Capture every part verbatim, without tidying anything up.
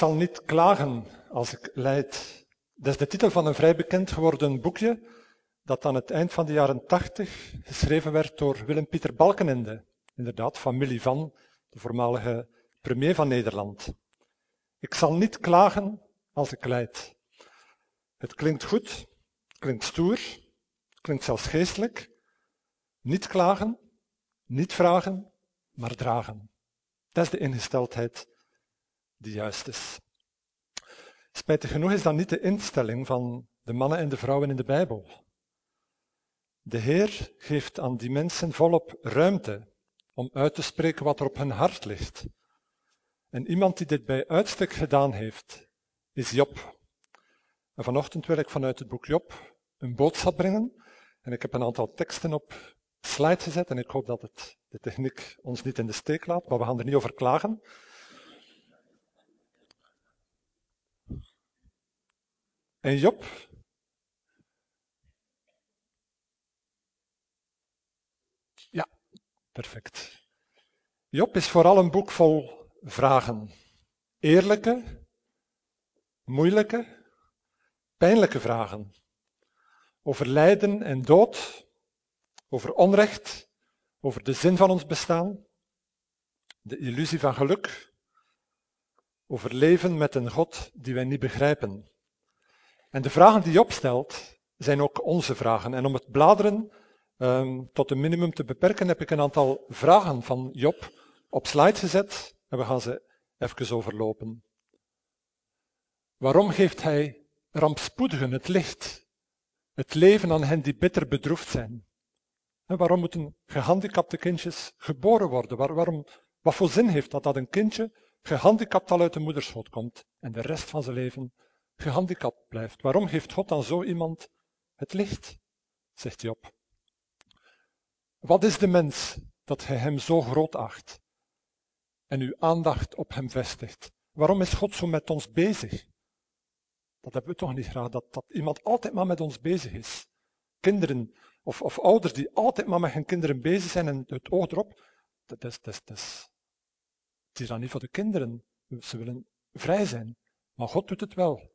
zal niet klagen als ik lijd. Dat is de titel van een vrij bekend geworden boekje dat aan het eind van de jaren tachtig geschreven werd door Willem-Pieter Balkenende. Inderdaad, familie van de voormalige premier van Nederland. Ik zal niet klagen als ik lijd. Het klinkt goed, het klinkt stoer, het klinkt zelfs geestelijk. Niet klagen, niet vragen, maar dragen. Dat is de ingesteldheid die juist is. Spijtig genoeg is dat niet de instelling van de mannen en de vrouwen in de Bijbel. De Heer geeft aan die mensen volop ruimte om uit te spreken wat er op hun hart ligt. En iemand die dit bij uitstek gedaan heeft, is Job. En vanochtend wil ik vanuit het boek Job een boodschap brengen. En ik heb een aantal teksten op slide gezet en ik hoop dat het, de techniek ons niet in de steek laat, maar we gaan er niet over klagen. En Job, ja, perfect. Job is vooral een boek vol vragen. Eerlijke, moeilijke, pijnlijke vragen. Over lijden en dood, over onrecht, over de zin van ons bestaan, de illusie van geluk, over leven met een God die wij niet begrijpen. En de vragen die Job stelt, zijn ook onze vragen. En om het bladeren um, tot een minimum te beperken, heb ik een aantal vragen van Job op slide gezet en we gaan ze even overlopen. Waarom geeft hij rampspoedigen het licht, het leven aan hen die bitter bedroefd zijn? En waarom moeten gehandicapte kindjes geboren worden? Waar, waarom, wat voor zin heeft dat dat een kindje gehandicapt al uit de moederschoot komt en de rest van zijn leven gehandicapt blijft? Waarom geeft God aan zo iemand het licht? Zegt Job. Wat is de mens dat hij hem zo groot acht en uw aandacht op hem vestigt? Waarom is God zo met ons bezig? Dat hebben we toch niet graag, dat, dat iemand altijd maar met ons bezig is. Kinderen of, of ouders die altijd maar met hun kinderen bezig zijn en het oog erop, dat is, dat is, dat is, het is dan niet voor de kinderen. Ze willen vrij zijn, maar God doet het wel.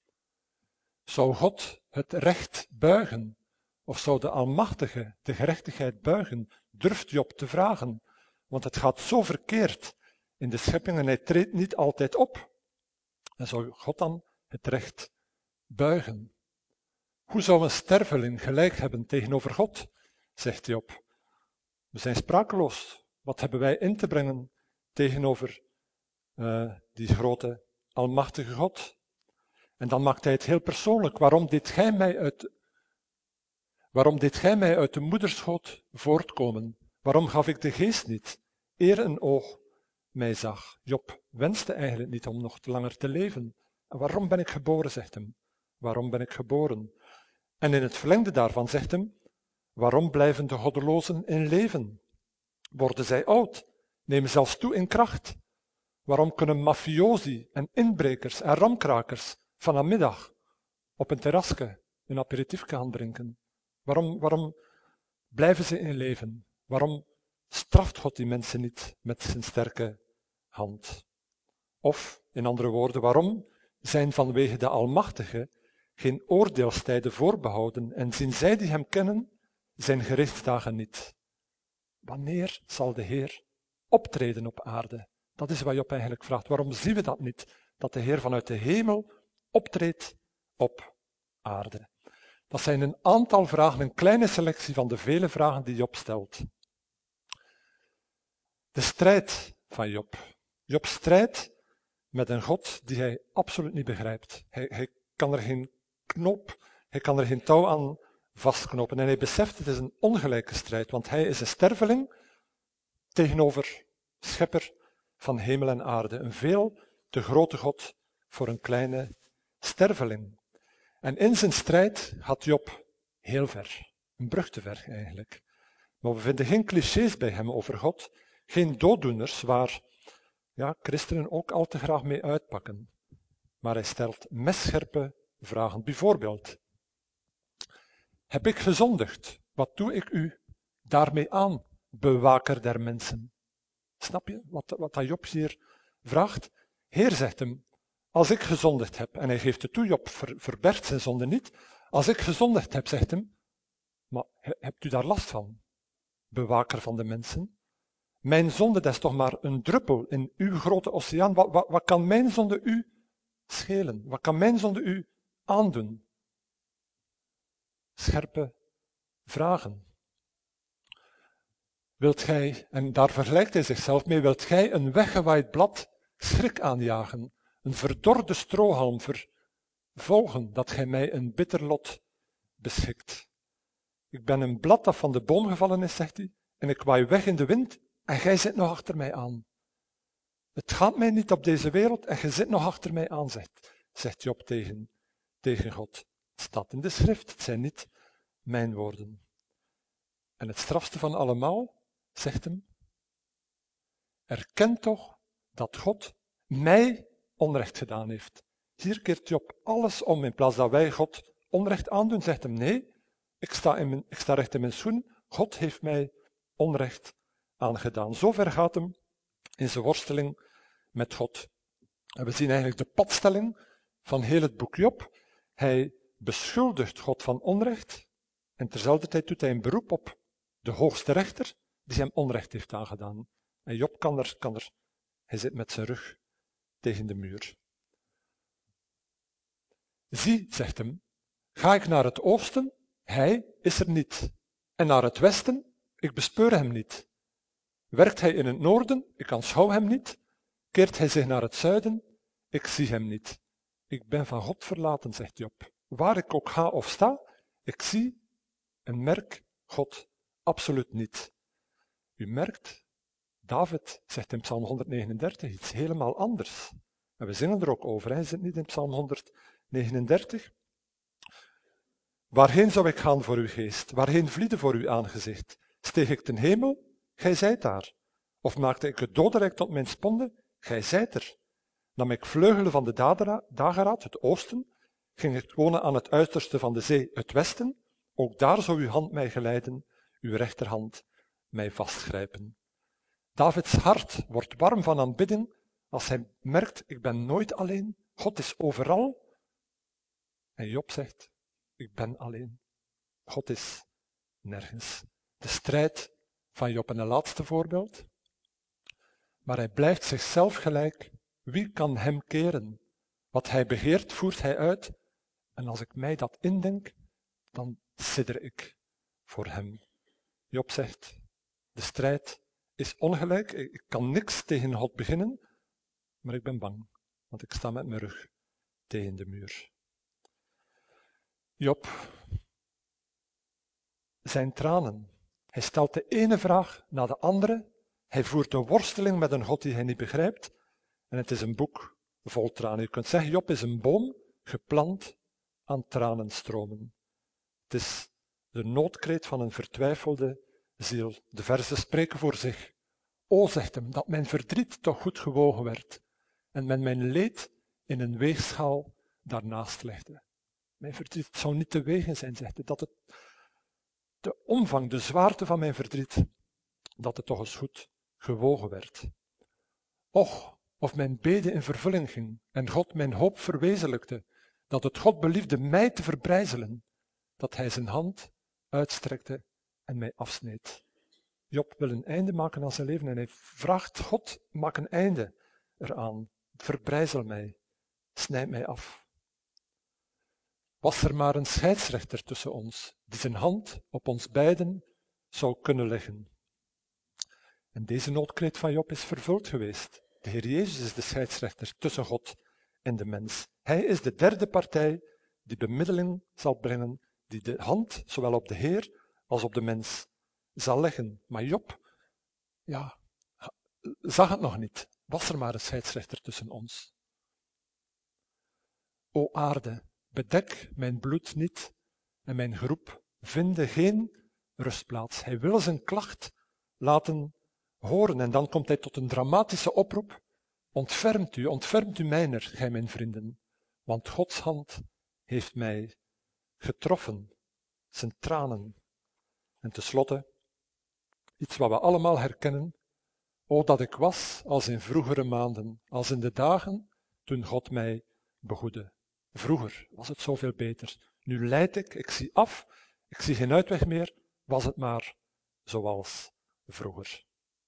Zou God het recht buigen? Of zou de Almachtige de gerechtigheid buigen? Durft Job te vragen, want het gaat zo verkeerd in de schepping en hij treedt niet altijd op. En zou God dan het recht buigen? Hoe zou een sterveling gelijk hebben tegenover God, zegt Job. We zijn sprakeloos. Wat hebben wij in te brengen tegenover uh, die grote, almachtige God? En dan maakt hij het heel persoonlijk. Waarom deed gij mij uit, waarom deed gij mij uit de moederschoot voortkomen? Waarom gaf ik de geest niet, eer een oog mij zag? Job wenste eigenlijk niet om nog te langer te leven. En waarom ben ik geboren, zegt hem. Waarom ben ik geboren? En in het verlengde daarvan zegt hem, waarom blijven de goddelozen in leven? Worden zij oud, nemen zelfs toe in kracht? Waarom kunnen mafiosi en inbrekers en ramkrakers vanmiddag op een terrasje een aperitiefje gaan drinken? Waarom, waarom blijven ze in leven? Waarom straft God die mensen niet met zijn sterke hand? Of, in andere woorden, waarom zijn vanwege de Almachtige geen oordeelstijden voorbehouden en zien zij die hem kennen zijn gerichtsdagen niet? Wanneer zal de Heer optreden op aarde? Dat is wat Job eigenlijk vraagt. Waarom zien we dat niet? Dat de Heer vanuit de hemel optreedt op aarde. Dat zijn een aantal vragen, een kleine selectie van de vele vragen die Job stelt. De strijd van Job. Job strijdt met een God die hij absoluut niet begrijpt. Hij, hij kan er geen knoop, hij kan er geen touw aan vastknopen. En hij beseft, het is een ongelijke strijd, want hij is een sterveling tegenover schepper van hemel en aarde. Een veel te grote God voor een kleine sterveling. En in zijn strijd gaat Job heel ver. Een brug te ver eigenlijk. Maar we vinden geen clichés bij hem over God. Geen dooddoeners waar ja, christenen ook al te graag mee uitpakken. Maar hij stelt messcherpe vragen. Bijvoorbeeld, heb ik gezondigd? Wat doe ik u daarmee aan, bewaker der mensen? Snap je wat, wat Job hier vraagt? Heer zegt hem, als ik gezondigd heb, en hij geeft het toe, Job ver, verbergt zijn zonde niet, als ik gezondigd heb, zegt hem, maar hebt u daar last van, bewaker van de mensen? Mijn zonde, dat is toch maar een druppel in uw grote oceaan. Wat, wat, wat kan mijn zonde u schelen? Wat kan mijn zonde u aandoen? Scherpe vragen. Wilt gij, en daar vergelijkt hij zichzelf mee, wilt gij een weggewaaid blad schrik aanjagen, een verdorde strohalm vervolgen, dat gij mij een bitter lot beschikt? Ik ben een blad dat van de boom gevallen is, zegt hij, en ik waai weg in de wind en gij zit nog achter mij aan. Het gaat mij niet op deze wereld en je zit nog achter mij aan, zegt, zegt Job tegen, tegen God. Het staat in de schrift, het zijn niet mijn woorden. En het strafste van allemaal, zegt hem, erken toch dat God mij onrecht gedaan heeft. Hier keert Job alles om. In plaats dat wij God onrecht aandoen, zegt hem nee, ik sta, in mijn, ik sta recht in mijn schoen. God heeft mij onrecht aangedaan. Zover gaat hem in zijn worsteling met God. En we zien eigenlijk de padstelling van heel het boek Job. Hij beschuldigt God van onrecht en terzelfde tijd doet hij een beroep op de hoogste rechter die hem onrecht heeft aangedaan. En Job kan er, kan er, hij zit met zijn rug tegen de muur. Zie, zegt hem, ga ik naar het oosten, hij is er niet. En naar het westen, ik bespeur hem niet. Werkt hij in het noorden, ik aanschouw hem niet. Keert hij zich naar het zuiden, ik zie hem niet. Ik ben van God verlaten, zegt Job. Waar ik ook ga of sta, ik zie en merk God absoluut niet. U merkt, David zegt in Psalm honderdnegenendertig iets helemaal anders. En we zingen er ook over, hij zit niet in Psalm honderdnegenendertig. Waarheen zou ik gaan voor uw geest? Waarheen vlieden voor uw aangezicht? Steeg ik ten hemel? Gij zijt daar. Of maakte ik het dodenrijk tot mijn sponde? Gij zijt er. Nam ik vleugelen van de dageraad, het oosten? Ging ik wonen aan het uiterste van de zee, het westen? Ook daar zou uw hand mij geleiden, uw rechterhand mij vastgrijpen. Davids hart wordt warm van aanbidding als hij merkt, ik ben nooit alleen, God is overal. En Job zegt, ik ben alleen. God is nergens. De strijd van Job en een laatste voorbeeld. Maar hij blijft zichzelf gelijk. Wie kan hem keren? Wat hij begeert, voert hij uit. En als ik mij dat indenk, dan sidder ik voor hem. Job zegt, de strijd is ongelijk. Ik kan niks tegen God beginnen, maar ik ben bang, want ik sta met mijn rug tegen de muur. Job, zijn tranen. Hij stelt de ene vraag na de andere. Hij voert de worsteling met een God die hij niet begrijpt. En het is een boek vol tranen. Je kunt zeggen, Job is een boom geplant aan tranenstromen. Het is de noodkreet van een vertwijfelde ziel. De verzen spreken voor zich. O, zegt hem, dat mijn verdriet toch goed gewogen werd en men mijn leed in een weegschaal daarnaast legde. Mijn verdriet zou niet te wegen zijn, zegt hij, dat het de omvang, de zwaarte van mijn verdriet, dat het toch eens goed gewogen werd. Och, of mijn bede in vervulling ging en God mijn hoop verwezenlijkte, dat het God beliefde mij te verbrijzelen, dat hij zijn hand uitstrekte en mij afsneed. Job wil een einde maken aan zijn leven en hij vraagt God, maak een einde eraan, verbrijzel mij, snijd mij af. Was er maar een scheidsrechter tussen ons, die zijn hand op ons beiden zou kunnen leggen. En deze noodkreet van Job is vervuld geweest. De Heer Jezus is de scheidsrechter tussen God en de mens. Hij is de derde partij die bemiddeling zal brengen, die de hand zowel op de Heer als op de mens zal leggen. Maar Job, ja, zag het nog niet. Was er maar een scheidsrechter tussen ons. O aarde, bedek mijn bloed niet en mijn groep vinde geen rustplaats. Hij wil zijn klacht laten horen en dan komt hij tot een dramatische oproep. Ontfermt u, ontfermt u mijner, gij mijn vrienden, want Gods hand heeft mij getroffen, zijn tranen. En tenslotte, iets wat we allemaal herkennen. O, dat ik was als in vroegere maanden, als in de dagen toen God mij behoeden. Vroeger was het zoveel beter. Nu lijd ik, ik zie af, ik zie geen uitweg meer, was het maar zoals vroeger.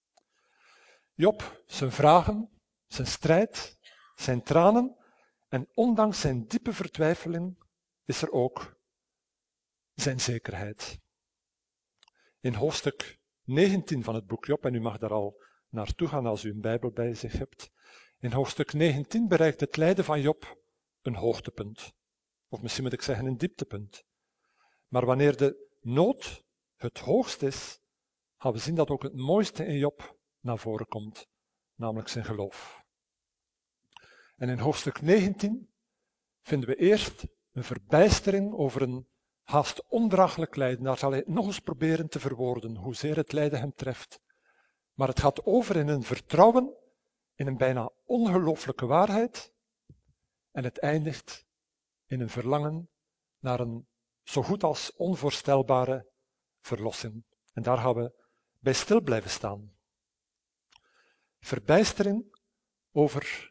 Job, zijn vragen, zijn strijd, zijn tranen en ondanks zijn diepe vertwijfeling is er ook zijn zekerheid. In hoofdstuk negentien van het boek Job, en u mag daar al naartoe gaan als u een Bijbel bij zich hebt, in hoofdstuk negentien bereikt het lijden van Job een hoogtepunt. Of misschien moet ik zeggen een dieptepunt. Maar wanneer de nood het hoogst is, gaan we zien dat ook het mooiste in Job naar voren komt, namelijk zijn geloof. En in hoofdstuk negentien vinden we eerst een verbijstering over een haast ondraaglijk lijden. Daar zal hij nog eens proberen te verwoorden hoezeer het lijden hem treft. Maar het gaat over in een vertrouwen, in een bijna ongelooflijke waarheid. En het eindigt in een verlangen naar een zo goed als onvoorstelbare verlossing. En daar gaan we bij stil blijven staan. Verbijstering over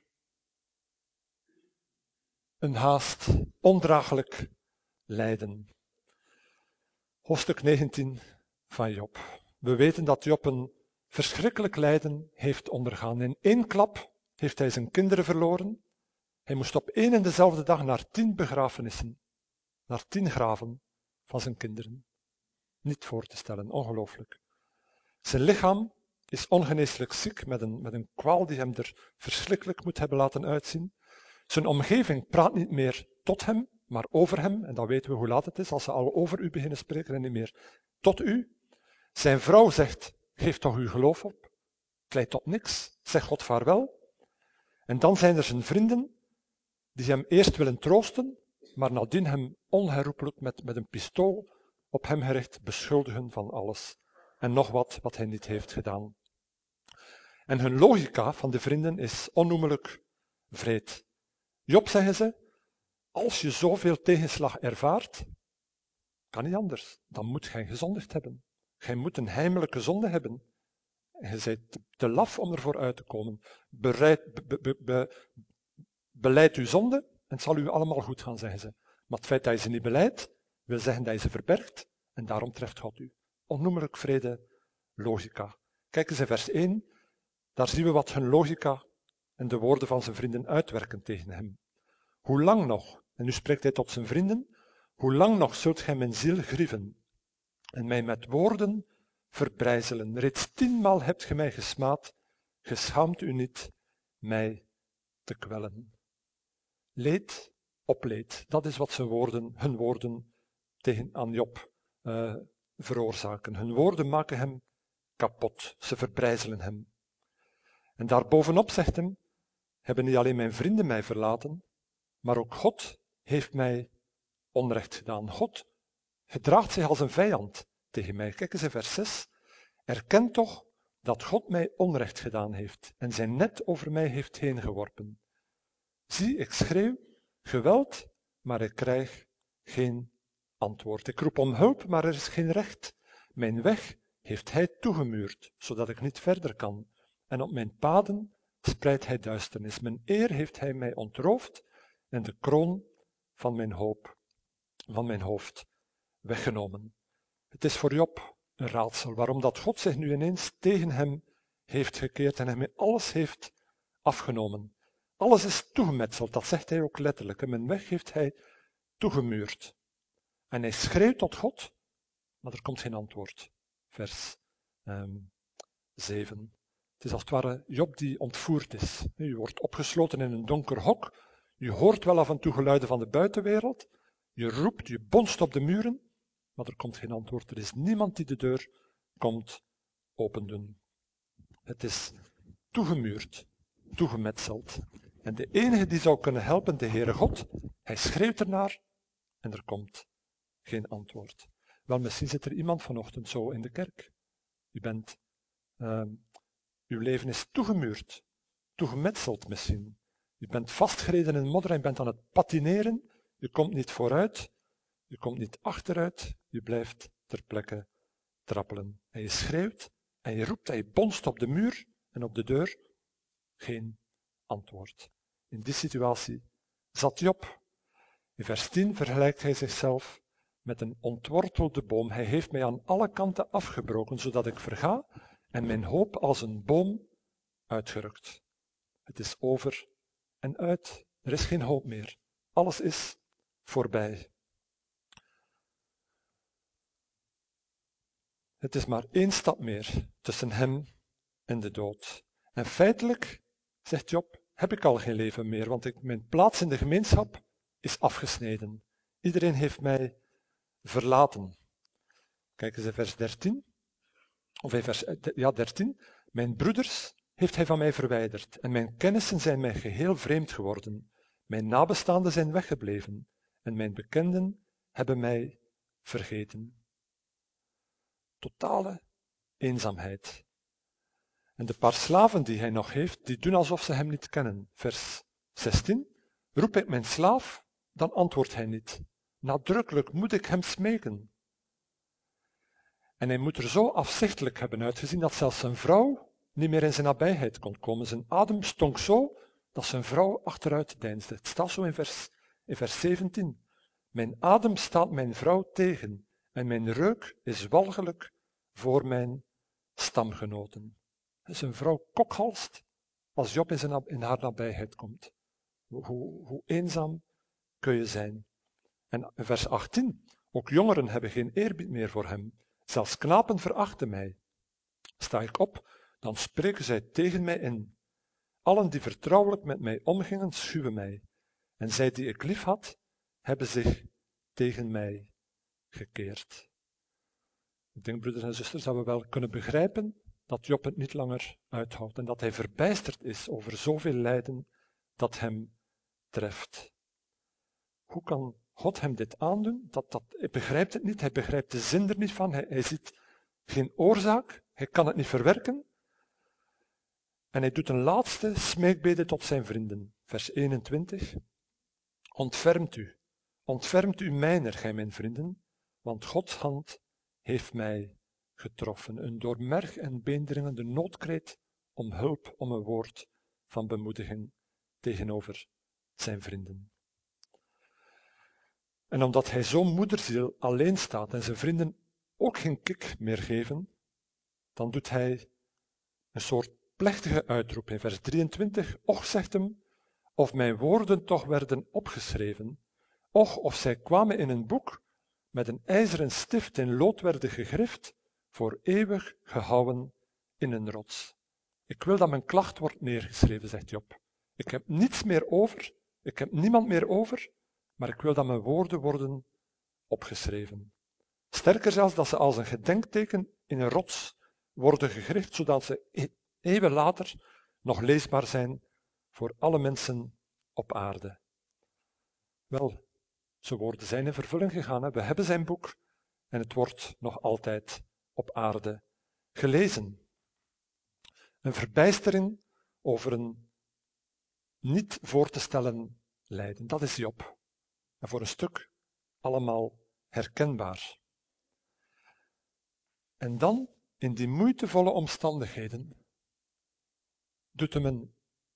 een haast ondraaglijk lijden. Hoofdstuk negentien van Job. We weten dat Job een verschrikkelijk lijden heeft ondergaan. In één klap heeft hij zijn kinderen verloren. Hij moest op één en dezelfde dag naar tien begrafenissen, naar tien graven van zijn kinderen. Niet voor te stellen, ongelooflijk. Zijn lichaam is ongeneeslijk ziek met een, met een kwaal die hem er verschrikkelijk moet hebben laten uitzien. Zijn omgeving praat niet meer tot hem, maar over hem. En dan weten we hoe laat het is als ze al over u beginnen spreken en niet meer tot u. Zijn vrouw zegt, geef toch uw geloof op. Het leidt tot niks, zeg God vaarwel. En dan zijn er zijn vrienden die hem eerst willen troosten, maar nadien hem onherroepelijk met, met een pistool op hem gericht beschuldigen van alles. En nog wat wat hij niet heeft gedaan. En hun logica van de vrienden is onnoemelijk wreed. Job, zeggen ze, als je zoveel tegenslag ervaart, kan niet anders, dan moet gij gezondigd hebben. Gij moet een heimelijke zonde hebben. En je bent te, te laf om ervoor uit te komen. Bereid, be, be, be, beleid uw zonde en het zal u allemaal goed gaan, zeggen ze. Maar het feit dat je ze niet beleidt, wil zeggen dat je ze verbergt en daarom treft God u. Onnoemelijk vrede logica. Kijk eens in vers één, daar zien we wat hun logica en de woorden van zijn vrienden uitwerken tegen hem. Hoe lang nog, en nu spreekt hij tot zijn vrienden, hoe lang nog zult gij mijn ziel grieven en mij met woorden verbrijzelen? Reeds tienmaal hebt ge mij gesmaad, ge schaamt u niet mij te kwellen. Leed op leed, dat is wat zijn woorden, hun woorden tegen aan Job uh, veroorzaken. Hun woorden maken hem kapot, ze verbrijzelen hem. En daarbovenop zegt hem, hebben niet alleen mijn vrienden mij verlaten, maar ook God heeft mij onrecht gedaan. God gedraagt zich als een vijand tegen mij. Kijk eens in vers zes. Erken toch dat God mij onrecht gedaan heeft en zijn net over mij heeft heen geworpen. Zie, ik schreeuw geweld, maar ik krijg geen antwoord. Ik roep om hulp, maar er is geen recht. Mijn weg heeft hij toegemuurd, zodat ik niet verder kan. En op mijn paden spreidt hij duisternis. Mijn eer heeft hij mij ontroofd en de kroon van mijn hoop, van mijn hoofd weggenomen. Het is voor Job een raadsel waarom dat God zich nu ineens tegen hem heeft gekeerd en hem alles heeft afgenomen. Alles is toegemetseld, dat zegt hij ook letterlijk. En mijn weg heeft hij toegemuurd. En hij schreeuwt tot God, maar er komt geen antwoord. Vers um, zeven. Het is als het ware Job die ontvoerd is. U wordt opgesloten in een donker hok. Je hoort wel af en toe geluiden van de buitenwereld. Je roept, je bonst op de muren, maar er komt geen antwoord. Er is niemand die de deur komt opendoen. Het is toegemuurd, toegemetseld. En de enige die zou kunnen helpen, de Heere God, hij schreeuwt ernaar en er komt geen antwoord. Wel, misschien zit er iemand vanochtend zo in de kerk. U bent, uh, uw leven is toegemuurd, toegemetseld misschien. U bent vastgereden in modder en bent aan het patineren. U komt niet vooruit, u komt niet achteruit, u blijft ter plekke trappelen. En je schreeuwt en je roept en je bonst op de muur en op de deur. Geen antwoord. In die situatie zat Job. In vers tien vergelijkt hij zichzelf met een ontwortelde boom. Hij heeft mij aan alle kanten afgebroken, zodat ik verga en mijn hoop als een boom uitgerukt. Het is over en uit. Er is geen hoop meer. Alles is voorbij. Het is maar één stap meer tussen hem en de dood. En feitelijk, zegt Job, heb ik al geen leven meer, want ik, mijn plaats in de gemeenschap is afgesneden. Iedereen heeft mij verlaten. Kijk eens in vers dertien. Of in vers ja, dertien. Mijn broeders heeft hij van mij verwijderd en mijn kennissen zijn mij geheel vreemd geworden. Mijn nabestaanden zijn weggebleven en mijn bekenden hebben mij vergeten. Totale eenzaamheid. En de paar slaven die hij nog heeft, die doen alsof ze hem niet kennen. Vers zestien. Roep ik mijn slaaf, dan antwoordt hij niet. Nadrukkelijk moet ik hem smeken. En hij moet er zo afzichtelijk hebben uitgezien dat zelfs zijn vrouw niet meer in zijn nabijheid kon komen. Zijn adem stonk zo dat zijn vrouw achteruit deinsde. Het staat zo in vers, in vers zeventien. Mijn adem staat mijn vrouw tegen en mijn reuk is walgelijk voor mijn stamgenoten. Zijn vrouw kokhalst als Job in, zijn, in haar nabijheid komt. Hoe, hoe, hoe eenzaam kun je zijn? En vers achttien. Ook jongeren hebben geen eerbied meer voor hem. Zelfs knapen verachten mij. Sta ik op, dan spreken zij tegen mij in. Allen die vertrouwelijk met mij omgingen, schuwen mij. En zij die ik lief had, hebben zich tegen mij gekeerd. Ik denk, broeders en zusters, dat we wel kunnen begrijpen dat Job het niet langer uithoudt en dat hij verbijsterd is over zoveel lijden dat hem treft. Hoe kan God hem dit aandoen? Dat, dat, hij begrijpt het niet, hij begrijpt de zin er niet van, hij, hij ziet geen oorzaak, hij kan het niet verwerken. En hij doet een laatste smeekbede tot zijn vrienden. Vers eenentwintig. Ontfermt u, ontfermt u mijner, gij mijn vrienden, want Gods hand heeft mij getroffen. Een door merg en been dringende noodkreet om hulp, om een woord van bemoediging tegenover zijn vrienden. En omdat hij zo'n moederziel alleen staat en zijn vrienden ook geen kick meer geven, dan doet hij een soort plechtige uitroep in vers drieëntwintig. Och, zegt hem, of mijn woorden toch werden opgeschreven, och, of zij kwamen in een boek met een ijzeren stift in lood werden gegrift, voor eeuwig gehouwen in een rots. Ik wil dat mijn klacht wordt neergeschreven, zegt Job. Ik heb niets meer over, ik heb niemand meer over, maar ik wil dat mijn woorden worden opgeschreven. Sterker zelfs, dat ze als een gedenkteken in een rots worden gegrift, zodat ze eeuwen later nog leesbaar zijn voor alle mensen op aarde. Wel, zijn woorden zijn in vervulling gegaan. Hè? We hebben zijn boek en het wordt nog altijd op aarde gelezen. Een verbijstering over een niet voor te stellen lijden. Dat is Job. En voor een stuk allemaal herkenbaar. En dan, in die moeitevolle omstandigheden, doet hem een,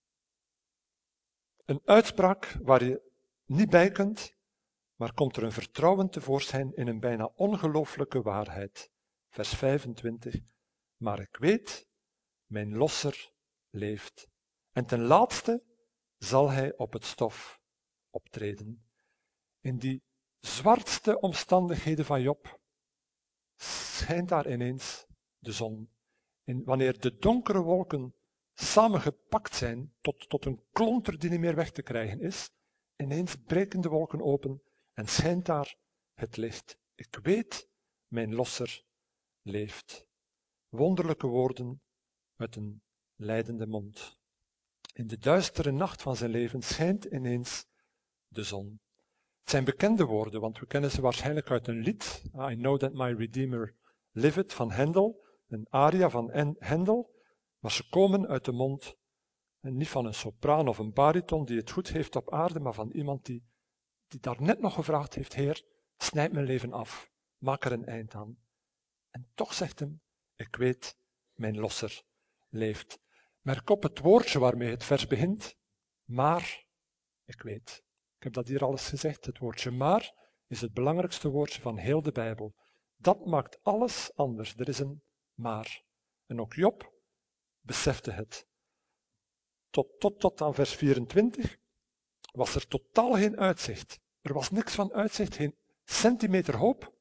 een uitspraak waar je niet bij kunt, maar komt er een vertrouwen tevoorschijn in een bijna ongelooflijke waarheid. Vers vijfentwintig. Maar ik weet, mijn losser leeft. En ten laatste zal hij op het stof optreden. In die zwartste omstandigheden van Job schijnt daar ineens de zon. En wanneer de donkere wolken samengepakt zijn tot, tot een klonter die niet meer weg te krijgen is, ineens breken de wolken open en schijnt daar het licht. Ik weet, mijn losser leeft. Wonderlijke woorden uit een lijdende mond. In de duistere nacht van zijn leven schijnt ineens de zon. Het zijn bekende woorden, want we kennen ze waarschijnlijk uit een lied. I know that my Redeemer liveth van Hendel, een aria van Hendel, maar ze komen uit de mond, en niet van een sopraan of een bariton die het goed heeft op aarde, maar van iemand die, die daar net nog gevraagd heeft, Heer, snijd mijn leven af, maak er een eind aan. En toch zegt hem, ik weet, mijn losser leeft. Merk op het woordje waarmee het vers begint, maar ik weet. Ik heb dat hier al eens gezegd. Het woordje maar is het belangrijkste woordje van heel de Bijbel. Dat maakt alles anders. Er is een maar. En ook Job besefte het. Tot, tot, tot aan vers vierentwintig was er totaal geen uitzicht. Er was niks van uitzicht, geen centimeter hoop.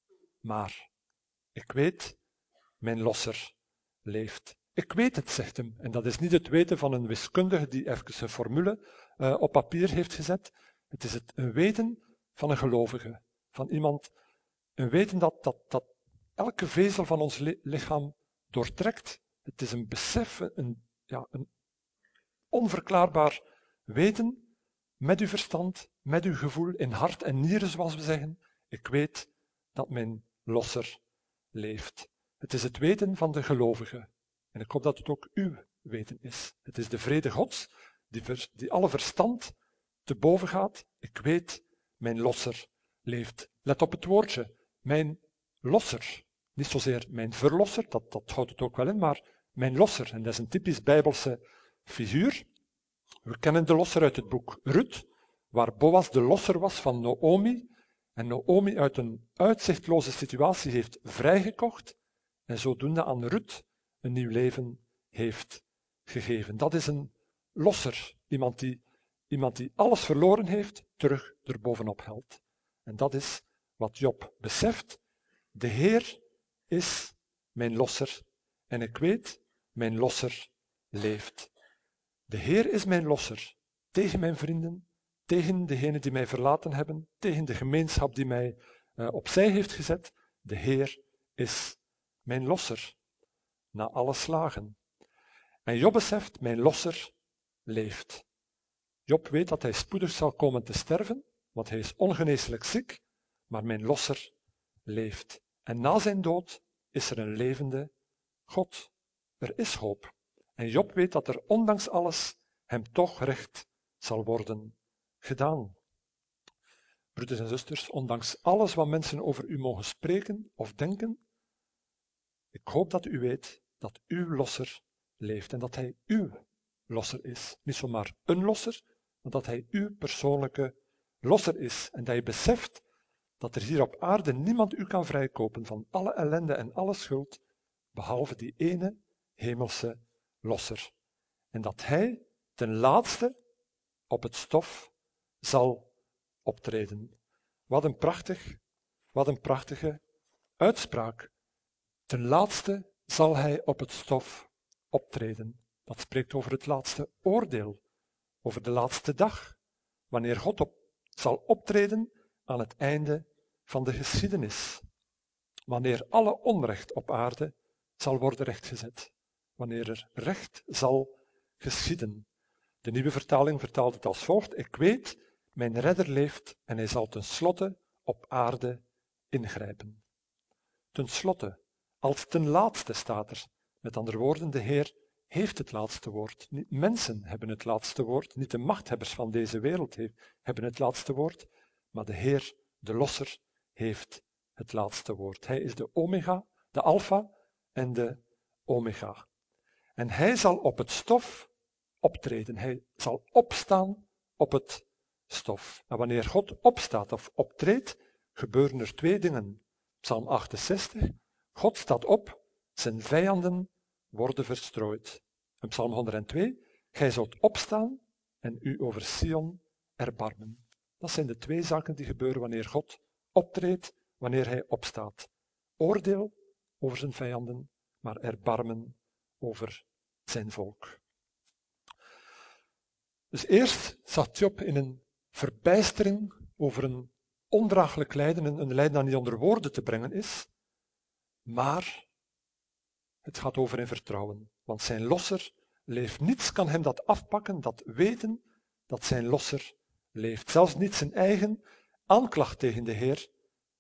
Maar ik weet, mijn losser leeft. Ik weet het, zegt hem. En dat is niet het weten van een wiskundige die even een formule uh, op papier heeft gezet. Het is het een weten van een gelovige. Van iemand, een weten dat, dat, dat elke vezel van ons lichaam doortrekt. Het is een besef, een, ja, een onverklaarbaar weten met uw verstand, met uw gevoel, in hart en nieren, zoals we zeggen. Ik weet dat mijn losser leeft. Het is het weten van de gelovige. En ik hoop dat het ook uw weten is. Het is de vrede Gods die, ver, die alle verstand te boven gaat. Ik weet, mijn losser leeft. Let op het woordje, mijn losser. Niet zozeer mijn verlosser, dat, dat houdt het ook wel in, maar mijn losser. En dat is een typisch Bijbelse figuur. We kennen de losser uit het boek Rut, waar Boas de losser was van Naomi. En Naomi uit een uitzichtloze situatie heeft vrijgekocht en zodoende aan Rut een nieuw leven heeft gegeven. Dat is een losser, iemand die, iemand die alles verloren heeft, terug erbovenop helpt. En dat is wat Job beseft. De Heer is mijn losser en ik weet, mijn losser leeft. De Heer is mijn losser tegen mijn vrienden, tegen degenen die mij verlaten hebben, tegen de gemeenschap die mij uh, opzij heeft gezet. De Heer is mijn losser, na alle slagen. En Job beseft, mijn losser leeft. Job weet dat hij spoedig zal komen te sterven, want hij is ongeneeslijk ziek, maar mijn losser leeft. En na zijn dood is er een levende God. Er is hoop. En Job weet dat er ondanks alles hem toch recht zal worden gedaan. Broeders en zusters, ondanks alles wat mensen over u mogen spreken of denken, ik hoop dat u weet dat uw losser leeft en dat hij uw losser is. Niet zomaar een losser, maar dat hij uw persoonlijke losser is. En dat je beseft dat er hier op aarde niemand u kan vrijkopen van alle ellende en alle schuld, behalve die ene hemelse losser. En dat hij ten laatste op het stof zal optreden. Wat een prachtig, wat een prachtige uitspraak. Ten laatste zal hij op het stof optreden. Dat spreekt over het laatste oordeel, over de laatste dag, wanneer God op, zal optreden aan het einde van de geschiedenis. Wanneer alle onrecht op aarde zal worden rechtgezet. Wanneer er recht zal geschieden. De nieuwe vertaling vertaalt het als volgt. Ik weet, mijn redder leeft en hij zal tenslotte op aarde ingrijpen. Ten slotte, als ten laatste staat er. Met andere woorden, de Heer heeft het laatste woord. Niet mensen hebben het laatste woord, niet de machthebbers van deze wereld hebben het laatste woord, maar de Heer, de losser, heeft het laatste woord. Hij is de omega, de alfa en de omega. En hij zal op het stof optreden. Hij zal opstaan op het stof. En wanneer God opstaat of optreedt, gebeuren er twee dingen. Psalm achtenzestig. God staat op, zijn vijanden worden verstrooid. En Psalm honderdtwee. Gij zult opstaan en u over Sion erbarmen. Dat zijn de twee zaken die gebeuren wanneer God optreedt, wanneer hij opstaat. Oordeel over zijn vijanden, maar erbarmen over zijn volk. Dus eerst zat Job in een verbijstering over een ondraaglijk lijden, een lijden dat niet onder woorden te brengen is, maar het gaat over in vertrouwen, want zijn losser leeft. Niets kan hem dat afpakken, dat weten dat zijn losser leeft. Zelfs niet zijn eigen aanklacht tegen de Heer.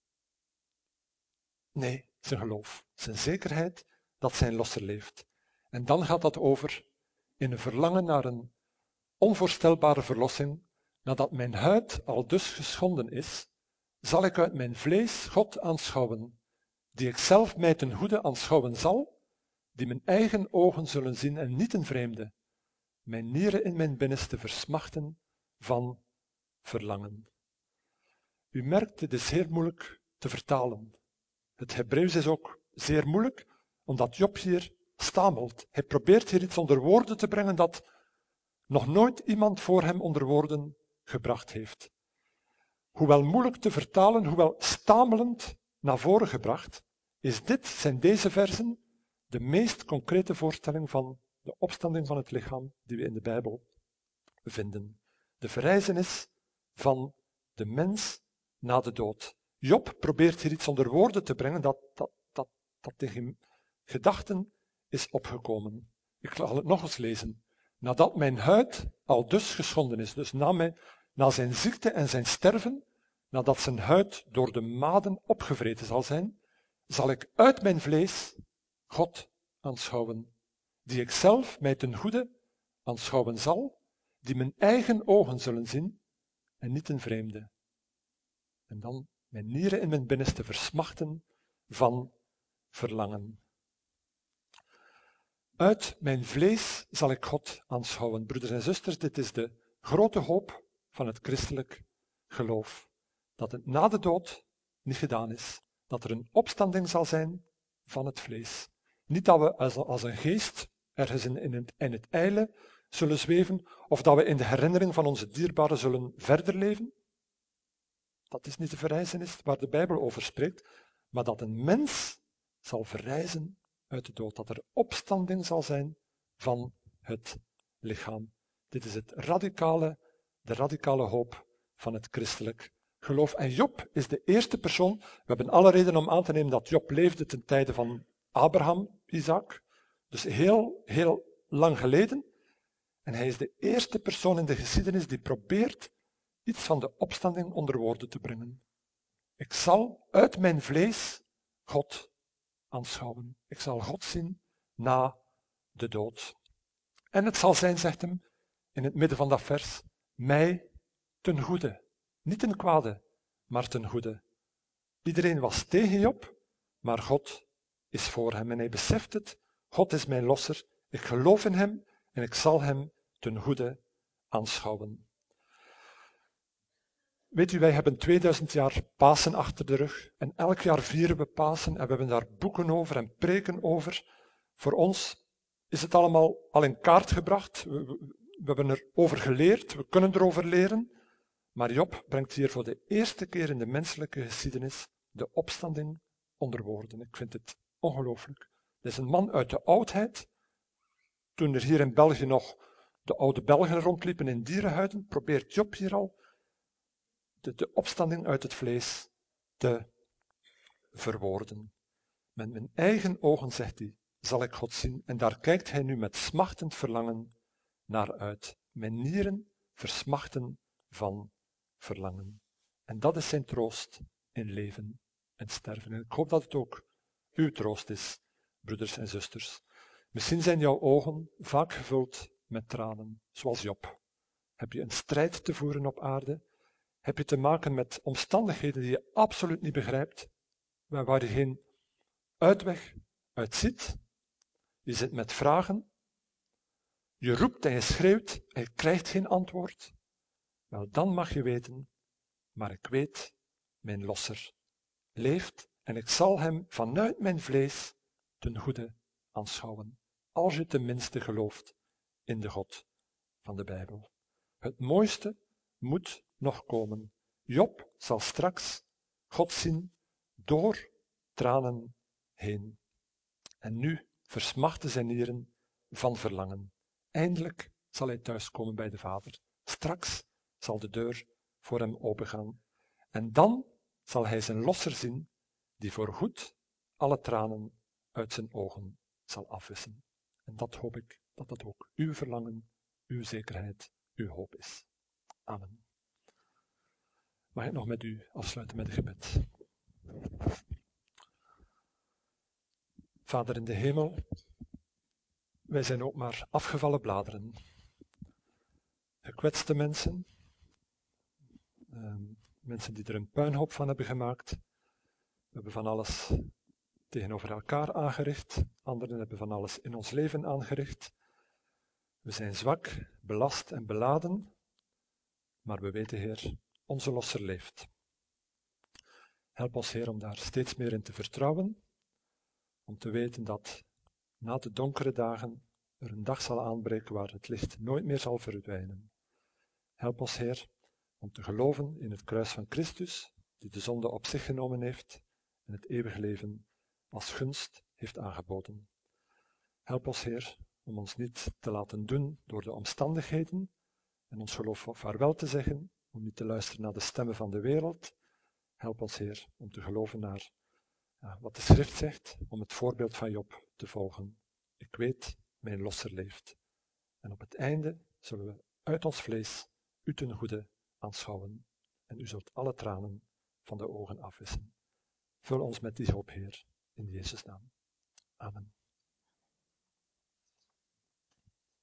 Nee, zijn geloof, zijn zekerheid dat zijn losser leeft. En dan gaat dat over in een verlangen naar een onvoorstelbare verlossing. Nadat mijn huid al dus geschonden is, zal ik uit mijn vlees God aanschouwen, die ik zelf mij ten goede aanschouwen zal, die mijn eigen ogen zullen zien en niet een vreemde, mijn nieren in mijn binnenste versmachten van verlangen. U merkt, dit is heel moeilijk te vertalen. Het Hebreeuws is ook zeer moeilijk, omdat Job hier stamelt. Hij probeert hier iets onder woorden te brengen dat nog nooit iemand voor hem onder woorden gebracht heeft. Hoewel moeilijk te vertalen, hoewel stamelend naar voren gebracht, is dit, zijn deze versen, de meest concrete voorstelling van de opstanding van het lichaam die we in de Bijbel vinden. De verrijzenis van de mens na de dood. Job probeert hier iets onder woorden te brengen dat, dat, dat, dat tegen gedachten is opgekomen. Ik zal het nog eens lezen. Nadat mijn huid al dus geschonden is, dus na, mijn, na zijn ziekte en zijn sterven, nadat zijn huid door de maden opgevreten zal zijn, zal ik uit mijn vlees God aanschouwen, die ik zelf mij ten goede aanschouwen zal, die mijn eigen ogen zullen zien en niet een vreemde. En dan mijn nieren in mijn binnenste versmachten van verlangen. Uit mijn vlees zal ik God aanschouwen. Broeders en zusters, dit is de grote hoop van het christelijk geloof. Dat het na de dood niet gedaan is. Dat er een opstanding zal zijn van het vlees. Niet dat we als, als een geest ergens in, in, het, in het ijle zullen zweven, of dat we in de herinnering van onze dierbaren zullen verder leven. Dat is niet de verrijzenis waar de Bijbel over spreekt, maar dat een mens zal verrijzen uit de dood, dat er opstanding zal zijn van het lichaam. Dit is het radicale, de radicale hoop van het christelijk geloof. En Job is de eerste persoon, we hebben alle reden om aan te nemen dat Job leefde ten tijde van Abraham, Isaac, dus heel, heel lang geleden. En hij is de eerste persoon in de geschiedenis die probeert iets van de opstanding onder woorden te brengen. Ik zal uit mijn vlees God aanschouwen. Ik zal God zien na de dood. En het zal zijn, zegt hem in het midden van dat vers, mij ten goede. Niet ten kwade, maar ten goede. Iedereen was tegen Job, maar God is voor hem. En hij beseft het, God is mijn losser. Ik geloof in hem en ik zal hem ten goede aanschouwen. Weet u, wij hebben tweeduizend jaar Pasen achter de rug en elk jaar vieren we Pasen en we hebben daar boeken over en preken over. Voor ons is het allemaal al in kaart gebracht. We, we, we hebben erover geleerd, we kunnen erover leren. Maar Job brengt hier voor de eerste keer in de menselijke geschiedenis de opstanding onder woorden. Ik vind het ongelooflijk. Het is een man uit de oudheid. Toen er hier in België nog de oude Belgen rondliepen in dierenhuiden, probeert Job hier al De, de opstanding uit het vlees te verwoorden. Met mijn eigen ogen, zegt hij, zal ik God zien. En daar kijkt hij nu met smachtend verlangen naar uit. Mijn nieren versmachten van verlangen. En dat is zijn troost in leven en sterven. En ik hoop dat het ook uw troost is, broeders en zusters. Misschien zijn jouw ogen vaak gevuld met tranen, zoals Job. Heb je een strijd te voeren op aarde? Heb je te maken met omstandigheden die je absoluut niet begrijpt, waar je geen uitweg uit ziet? Je zit met vragen, je roept en je schreeuwt en je krijgt geen antwoord. Wel, dan mag je weten, maar ik weet, mijn losser leeft en ik zal hem vanuit mijn vlees ten goede aanschouwen, als je tenminste gelooft in de God van de Bijbel. Het mooiste moet nog komen. Job zal straks God zien door tranen heen. En nu versmachten zijn nieren van verlangen. Eindelijk zal hij thuiskomen bij de Vader. Straks zal de deur voor hem opengaan. En dan zal hij zijn losser zien, die voorgoed alle tranen uit zijn ogen zal afwissen. En dat hoop ik, dat dat ook uw verlangen, uw zekerheid, uw hoop is. Amen. Mag ik nog met u afsluiten met een gebed? Vader in de hemel, wij zijn ook maar afgevallen bladeren. Gekwetste mensen, eh, mensen die er een puinhoop van hebben gemaakt. We hebben van alles tegenover elkaar aangericht, anderen hebben van alles in ons leven aangericht. We zijn zwak, belast en beladen maar we weten, Heer, onze losser leeft. Help ons, Heer, om daar steeds meer in te vertrouwen, om te weten dat na de donkere dagen er een dag zal aanbreken waar het licht nooit meer zal verdwijnen. Help ons, Heer, om te geloven in het kruis van Christus, die de zonde op zich genomen heeft en het eeuwige leven als gunst heeft aangeboden. Help ons, Heer, om ons niet te laten doen door de omstandigheden en ons geloof vaarwel te zeggen, om niet te luisteren naar de stemmen van de wereld. Help ons, Heer, om te geloven naar ja, wat de schrift zegt, om het voorbeeld van Job te volgen. Ik weet, mijn losser leeft. En op het einde zullen we uit ons vlees u ten goede aanschouwen en u zult alle tranen van de ogen afwissen. Vul ons met die hoop, Heer, in Jezus' naam. Amen.